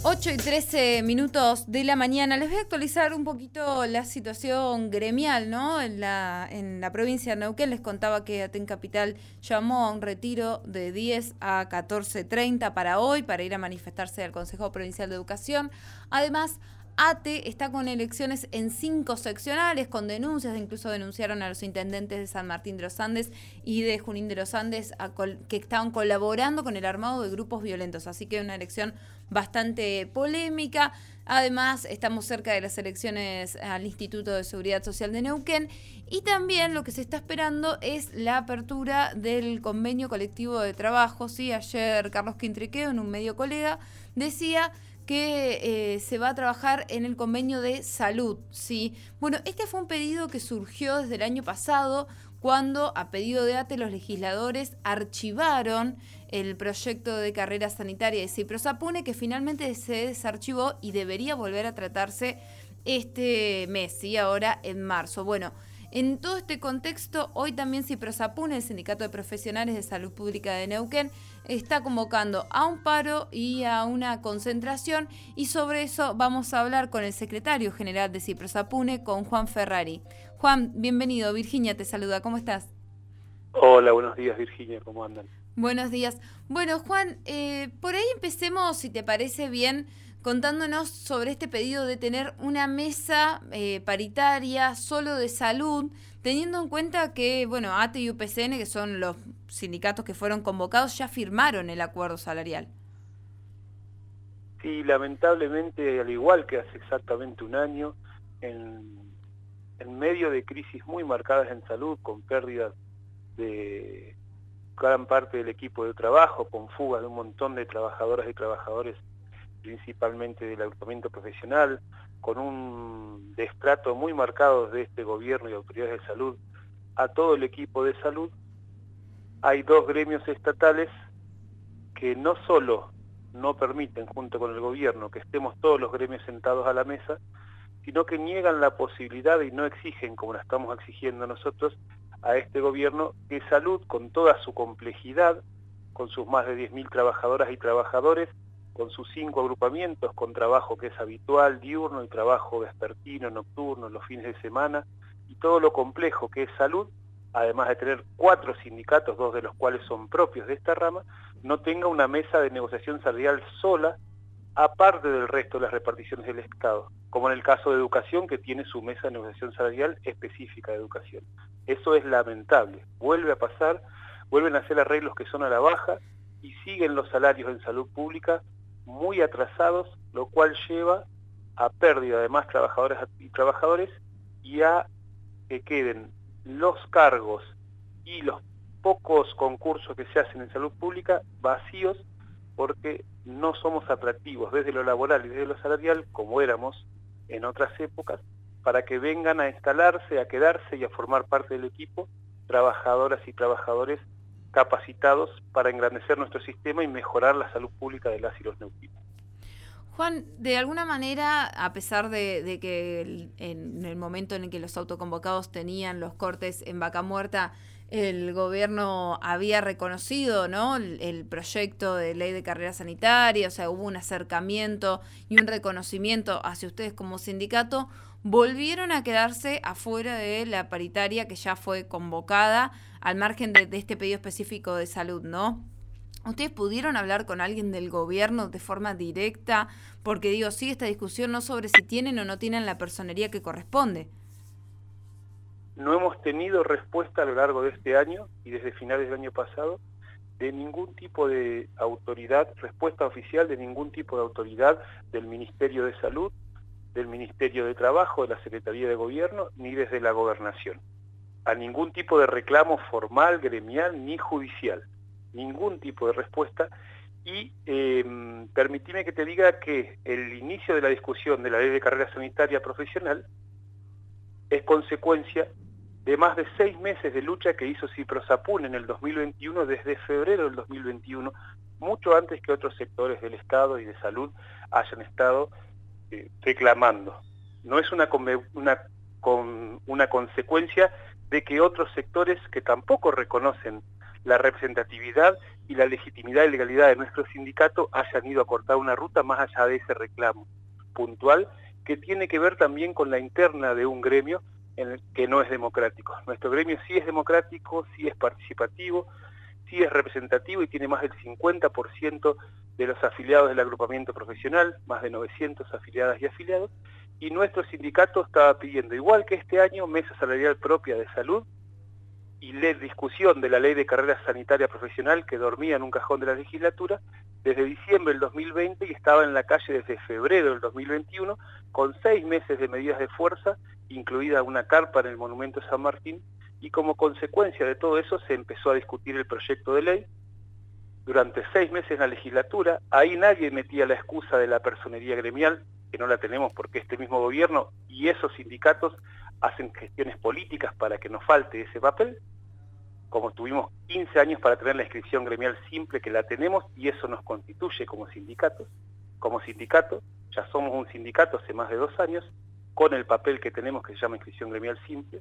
8:13 de la mañana. Les voy a actualizar un poquito la situación gremial, ¿no? En la provincia de Neuquén les contaba que Aten Capital llamó a un retiro de 10 a 14:30 para hoy, para ir a manifestarse al Consejo Provincial de Educación. Además, ATE está con elecciones en 5 seccionales, con denuncias, incluso denunciaron a los intendentes de San Martín de los Andes y de Junín de los Andes que estaban colaborando con el armado de grupos violentos, así que una elección bastante polémica. Además, estamos cerca de las elecciones al Instituto de Seguridad Social de Neuquén y también lo que se está esperando es la apertura del convenio colectivo de trabajo. Sí, ayer Carlos Quintriqueo, en un medio colega, decía que se va a trabajar en el convenio de salud, ¿sí? Bueno, este fue un pedido que surgió desde el año pasado, cuando a pedido de ATE los legisladores archivaron el proyecto de carrera sanitaria de Ciprosapune, que finalmente se desarchivó y debería volver a tratarse este mes, ¿sí? Ahora en marzo. Bueno, en todo este contexto, hoy también Ciprosapune, el Sindicato de Profesionales de Salud Pública de Neuquén, está convocando a un paro y a una concentración, y sobre eso vamos a hablar con el secretario general de Ciprosapune, con Juan Ferrari. Juan, bienvenido. Virginia te saluda. ¿Cómo estás? Hola, buenos días, Virginia. ¿Cómo andan? Buenos días. Bueno, Juan, por ahí empecemos, si te parece bien, contándonos sobre este pedido de tener una mesa paritaria solo de salud, teniendo en cuenta que, bueno, ATE y UPCN, que son los sindicatos que fueron convocados, ya firmaron el acuerdo salarial. Sí, lamentablemente, al igual que hace exactamente un año, en medio de crisis muy marcadas en salud, con pérdidas de gran parte del equipo de trabajo, con fugas de un montón de trabajadoras y trabajadores, principalmente del agrupamiento profesional, con un destrato muy marcado de este gobierno y autoridades de salud a todo el equipo de salud, hay dos gremios estatales que no solo no permiten, junto con el gobierno, que estemos todos los gremios sentados a la mesa, sino que niegan la posibilidad y no exigen, como la estamos exigiendo nosotros, a este gobierno, que salud, con toda su complejidad, con sus más de 10.000 trabajadoras y trabajadores, con sus 5 agrupamientos, con trabajo que es habitual, diurno, y trabajo vespertino, nocturno, los fines de semana, y todo lo complejo que es salud, además de tener 4 sindicatos, 2 de los cuales son propios de esta rama, no tenga una mesa de negociación salarial sola, aparte del resto de las reparticiones del Estado, como en el caso de educación, que tiene su mesa de negociación salarial específica de educación. Eso es lamentable, vuelve a pasar, vuelven a hacer arreglos que son a la baja y siguen los salarios en salud pública muy atrasados, lo cual lleva a pérdida de más trabajadoras y trabajadores y a que queden los cargos y los pocos concursos que se hacen en salud pública vacíos, porque no somos atractivos desde lo laboral y desde lo salarial, como éramos en otras épocas, para que vengan a instalarse, a quedarse y a formar parte del equipo trabajadoras y trabajadores capacitados para engrandecer nuestro sistema y mejorar la salud pública de las y los neuquinos. Juan, de alguna manera, a pesar de que en el momento en el que los autoconvocados tenían los cortes en Vaca Muerta, el gobierno había reconocido, ¿no?, el proyecto de ley de carrera sanitaria, o sea, hubo un acercamiento y un reconocimiento hacia ustedes como sindicato, volvieron a quedarse afuera de la paritaria que ya fue convocada, al margen de este pedido específico de salud, ¿no? ¿Ustedes pudieron hablar con alguien del gobierno de forma directa? Porque digo, sigue esta discusión no sobre si tienen o no tienen la personería que corresponde. No hemos tenido respuesta a lo largo de este año y desde finales del año pasado de ningún tipo de autoridad, respuesta oficial de ningún tipo de autoridad del Ministerio de Salud, del Ministerio de Trabajo, de la Secretaría de Gobierno, ni desde la Gobernación. A ningún tipo de reclamo formal, gremial, ni judicial. Ningún tipo de respuesta. Y permitime que te diga que el inicio de la discusión de la ley de carrera sanitaria profesional es consecuencia de más de 6 meses de lucha que hizo Ciprosapune en el 2021, desde febrero del 2021, mucho antes que otros sectores del Estado y de salud hayan estado reclamando. No es una consecuencia de que otros sectores que tampoco reconocen la representatividad y la legitimidad y legalidad de nuestro sindicato hayan ido a cortar una ruta más allá de ese reclamo puntual, que tiene que ver también con la interna de un gremio en el que no es democrático. Nuestro gremio sí es democrático, sí es participativo, sí es representativo y tiene más del 50% de los afiliados del agrupamiento profesional, más de 900 afiliadas y afiliados, y nuestro sindicato estaba pidiendo, igual que este año, mesa salarial propia de salud y discusión de la ley de carrera sanitaria profesional que dormía en un cajón de la legislatura desde diciembre del 2020 y estaba en la calle desde febrero del 2021 con 6 meses de medidas de fuerza, incluida una carpa en el Monumento San Martín, y como consecuencia de todo eso se empezó a discutir el proyecto de ley durante 6 meses en la legislatura. Ahí nadie metía la excusa de la personería gremial, que no la tenemos porque este mismo gobierno y esos sindicatos hacen gestiones políticas para que nos falte ese papel, como tuvimos 15 años para tener la inscripción gremial simple, que la tenemos, y eso nos constituye como sindicatos. Como sindicato, ya somos un sindicato hace más de 2 años, con el papel que tenemos que se llama inscripción gremial simple.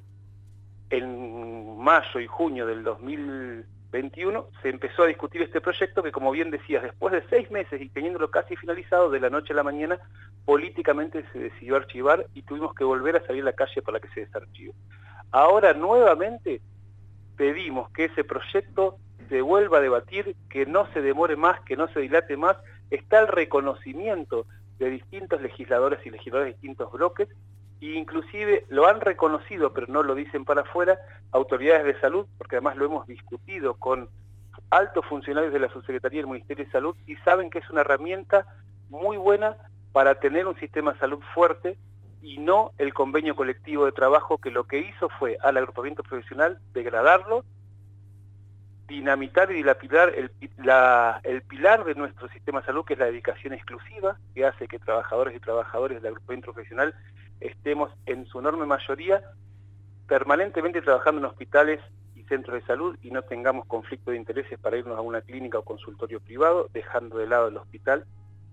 En mayo y junio del 2021 se empezó a discutir este proyecto que, como bien decías, después de 6 meses y teniéndolo casi finalizado, de la noche a la mañana, políticamente se decidió archivar y tuvimos que volver a salir a la calle para que se desarchive. Ahora nuevamente pedimos que ese proyecto se vuelva a debatir, que no se demore más, que no se dilate más. Está el reconocimiento de distintos legisladores y legisladores de distintos bloques, e inclusive lo han reconocido, pero no lo dicen para afuera, autoridades de salud, porque además lo hemos discutido con altos funcionarios de la Subsecretaría del Ministerio de Salud, y saben que es una herramienta muy buena para tener un sistema de salud fuerte, y no el convenio colectivo de trabajo, que lo que hizo fue al agrupamiento profesional degradarlo, dinamitar y dilapidar el pilar de nuestro sistema de salud, que es la dedicación exclusiva, que hace que trabajadores y trabajadoras del agrupamiento profesional estemos en su enorme mayoría permanentemente trabajando en hospitales y centros de salud y no tengamos conflicto de intereses para irnos a una clínica o consultorio privado, dejando de lado el hospital.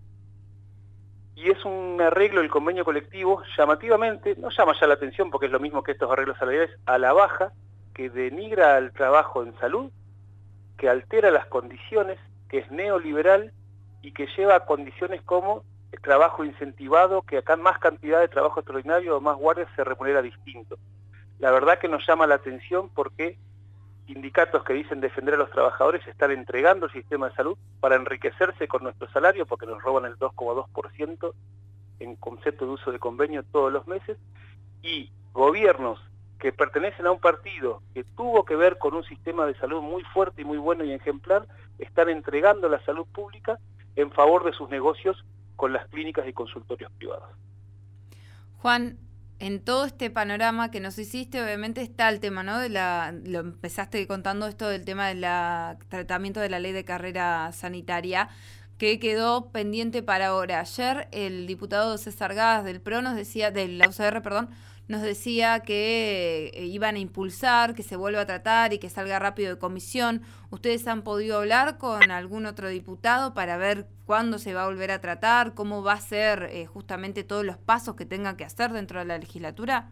Y es un arreglo del convenio colectivo, llamativamente, no llama ya la atención porque es lo mismo que estos arreglos salariales, a la baja, que denigra al trabajo en salud, que altera las condiciones, que es neoliberal y que lleva a condiciones como el trabajo incentivado, que acá más cantidad de trabajo extraordinario o más guardias se remunera distinto. La verdad que nos llama la atención porque sindicatos que dicen defender a los trabajadores están entregando el sistema de salud para enriquecerse con nuestro salario, porque nos roban el 2,2% en concepto de uso de convenio todos los meses, y gobiernos que pertenecen a un partido que tuvo que ver con un sistema de salud muy fuerte y muy bueno y ejemplar, están entregando la salud pública en favor de sus negocios con las clínicas y consultorios privados. Juan, en todo este panorama que nos hiciste, obviamente está el tema, ¿no? Lo empezaste contando esto del tema del tratamiento de la ley de carrera sanitaria, que quedó pendiente para ahora. Ayer el diputado César Gas del PRO nos decía, de la UCR, perdón, nos decía que iban a impulsar, que se vuelva a tratar y que salga rápido de comisión. ¿Ustedes han podido hablar con algún otro diputado para ver cuándo se va a volver a tratar, cómo va a ser justamente todos los pasos que tengan que hacer dentro de la legislatura?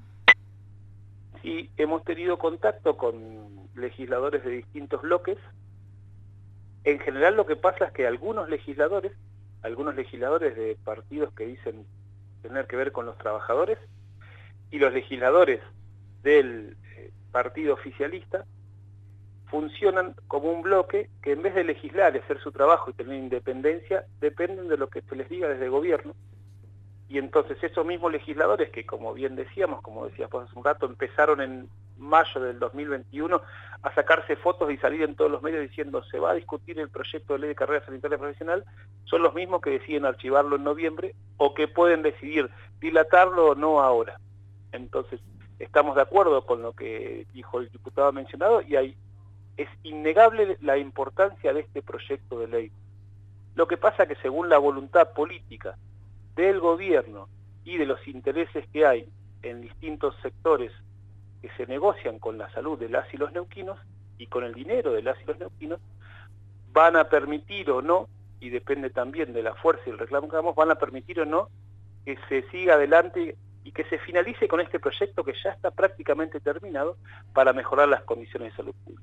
Sí, hemos tenido contacto con legisladores de distintos bloques. En general lo que pasa es que algunos legisladores de partidos que dicen tener que ver con los trabajadores, y los legisladores del partido oficialista funcionan como un bloque que, en vez de legislar y hacer su trabajo y tener independencia, dependen de lo que se les diga desde el gobierno. Y entonces esos mismos legisladores que, como bien decíamos, como decías vos hace un rato, empezaron en mayo del 2021 a sacarse fotos y salir en todos los medios diciendo se va a discutir el proyecto de ley de carrera sanitaria profesional, son los mismos que deciden archivarlo en noviembre o que pueden decidir dilatarlo o no ahora. Entonces, estamos de acuerdo con lo que dijo el diputado mencionado y es innegable la importancia de este proyecto de ley. Lo que pasa que según la voluntad política del gobierno y de los intereses que hay en distintos sectores que se negocian con la salud de las y los neuquinos y con el dinero de las y los neuquinos, van a permitir o no, y depende también de la fuerza y el reclamo que hagamos, van a permitir o no que se siga adelante y que se finalice con este proyecto que ya está prácticamente terminado para mejorar las condiciones de salud pública.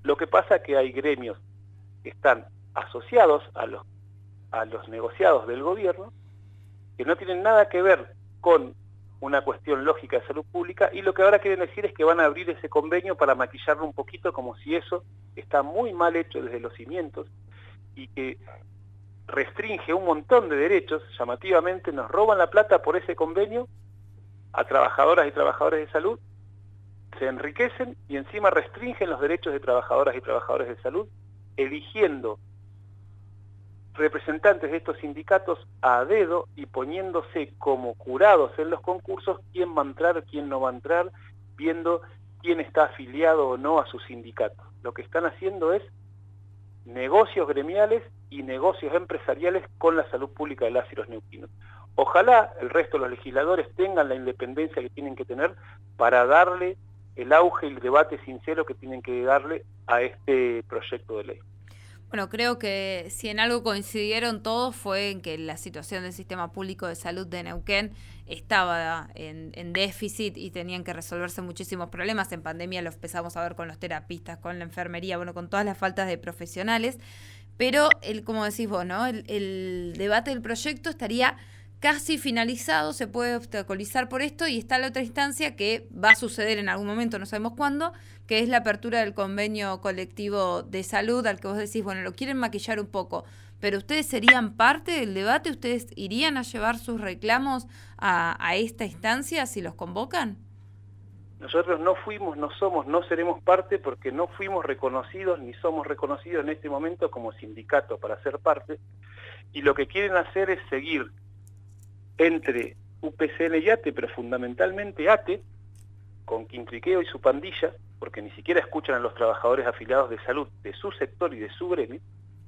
Lo que pasa es que hay gremios que están asociados a los negociados del gobierno, que no tienen nada que ver con una cuestión lógica de salud pública, y lo que ahora quieren decir es que van a abrir ese convenio para maquillarlo un poquito, como si eso está muy mal hecho desde los cimientos, y que restringe un montón de derechos. Llamativamente nos roban la plata por ese convenio a trabajadoras y trabajadores de salud, se enriquecen y encima restringen los derechos de trabajadoras y trabajadores de salud, eligiendo representantes de estos sindicatos a dedo y poniéndose como jurados en los concursos quién va a entrar, quién no va a entrar, viendo quién está afiliado o no a su sindicato. Lo que están haciendo es negocios gremiales y negocios empresariales con la salud pública de las y los neuquinos. Ojalá el resto de los legisladores tengan la independencia que tienen que tener para darle el auge y el debate sincero que tienen que darle a este proyecto de ley. Bueno, creo que si en algo coincidieron todos fue en que la situación del sistema público de salud de Neuquén estaba en déficit y tenían que resolverse muchísimos problemas. En pandemia lo empezamos a ver con los terapistas, con la enfermería, bueno, con todas las faltas de profesionales. Pero, como decís vos, ¿no? El debate del proyecto estaría casi finalizado, se puede obstaculizar por esto, y está la otra instancia que va a suceder en algún momento, no sabemos cuándo, que es la apertura del convenio colectivo de salud, al que vos decís, bueno, lo quieren maquillar un poco, pero ¿ustedes serían parte del debate? ¿Ustedes irían a llevar sus reclamos a esta instancia si los convocan? Nosotros no fuimos, no somos, no seremos parte porque no fuimos reconocidos ni somos reconocidos en este momento como sindicato para ser parte, y lo que quieren hacer es seguir entre UPCN y ATE, pero fundamentalmente ATE, con Quintriqueo y su pandilla, porque ni siquiera escuchan a los trabajadores afiliados de salud de su sector y de su gremio,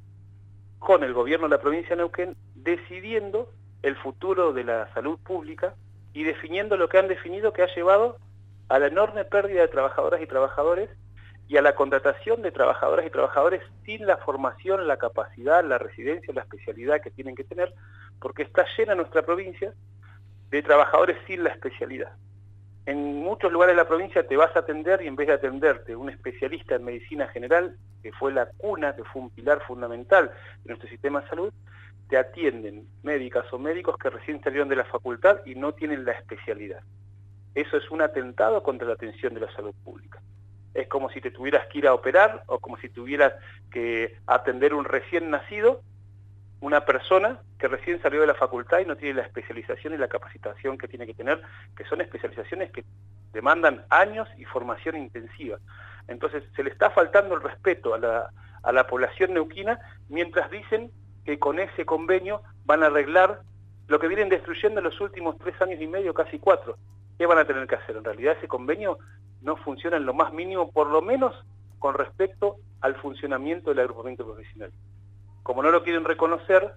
con el gobierno de la provincia de Neuquén, decidiendo el futuro de la salud pública y definiendo lo que han definido, que ha llevado a la enorme pérdida de trabajadoras y trabajadores y a la contratación de trabajadoras y trabajadores sin la formación, la capacidad, la residencia, la especialidad que tienen que tener, porque está llena nuestra provincia de trabajadores sin la especialidad. En muchos lugares de la provincia te vas a atender y en vez de atenderte un especialista en medicina general, que fue la cuna, que fue un pilar fundamental de nuestro sistema de salud, te atienden médicas o médicos que recién salieron de la facultad y no tienen la especialidad. Eso es un atentado contra la atención de la salud pública. Es como si te tuvieras que ir a operar o como si tuvieras que atender un recién nacido, una persona que recién salió de la facultad y no tiene la especialización y la capacitación que tiene que tener, que son especializaciones que demandan años y formación intensiva. Entonces se le está faltando el respeto a la población neuquina mientras dicen que con ese convenio van a arreglar lo que vienen destruyendo en los últimos 3 años y medio, casi 4. ¿Qué van a tener que hacer? En realidad ese convenio no funciona en lo más mínimo, por lo menos con respecto al funcionamiento del agrupamiento profesional. Como no lo quieren reconocer,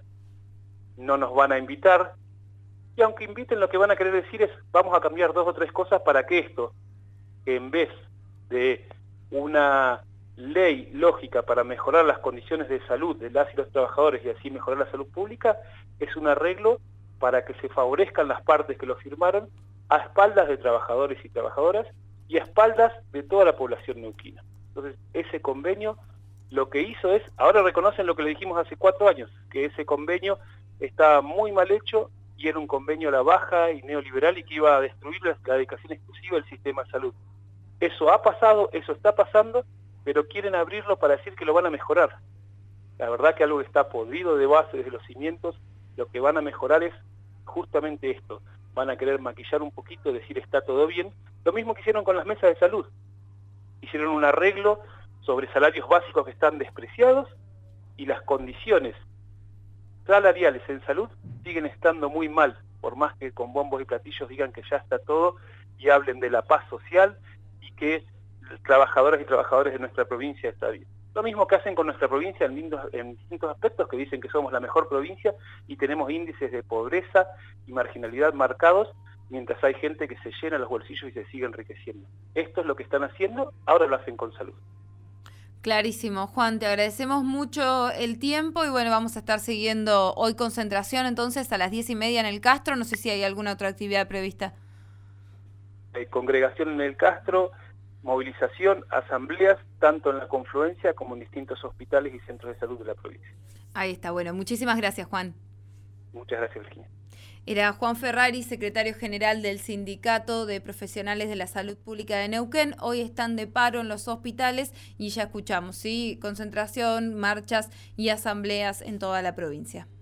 no nos van a invitar, y aunque inviten, lo que van a querer decir es, vamos a cambiar 2 o 3 cosas para que esto, que en vez de una ley lógica para mejorar las condiciones de salud de las y los trabajadores y así mejorar la salud pública, es un arreglo para que se favorezcan las partes que lo firmaron a espaldas de trabajadores y trabajadoras y a espaldas de toda la población neuquina. Entonces, ese convenio lo que hizo es, ahora reconocen lo que le dijimos hace 4 años, que ese convenio estaba muy mal hecho y era un convenio a la baja y neoliberal y que iba a destruir la dedicación exclusiva del sistema de salud. Eso ha pasado, eso está pasando, pero quieren abrirlo para decir que lo van a mejorar. La verdad que algo que está podrido de base desde los cimientos, lo que van a mejorar es justamente esto. Van a querer maquillar un poquito, decir está todo bien. Lo mismo que hicieron con las mesas de salud. Hicieron un arreglo sobre salarios básicos que están despreciados y las condiciones salariales en salud siguen estando muy mal, por más que con bombos y platillos digan que ya está todo y hablen de la paz social y que trabajadoras y trabajadores de nuestra provincia está bien. Lo mismo que hacen con nuestra provincia en distintos aspectos, que dicen que somos la mejor provincia y tenemos índices de pobreza y marginalidad marcados, mientras hay gente que se llena los bolsillos y se sigue enriqueciendo. Esto es lo que están haciendo, ahora lo hacen con salud. Clarísimo, Juan, te agradecemos mucho el tiempo y bueno, vamos a estar siguiendo hoy concentración entonces a las 10:30 en el Castro, no sé si hay alguna otra actividad prevista. Hay congregación en el Castro, movilización, asambleas, tanto en la confluencia como en distintos hospitales y centros de salud de la provincia. Ahí está, bueno, muchísimas gracias, Juan. Muchas gracias, Virginia. Era Juan Ferrari, secretario general del Sindicato de Profesionales de la Salud Pública de Neuquén. Hoy están de paro en los hospitales y ya escuchamos, ¿sí? Concentración, marchas y asambleas en toda la provincia.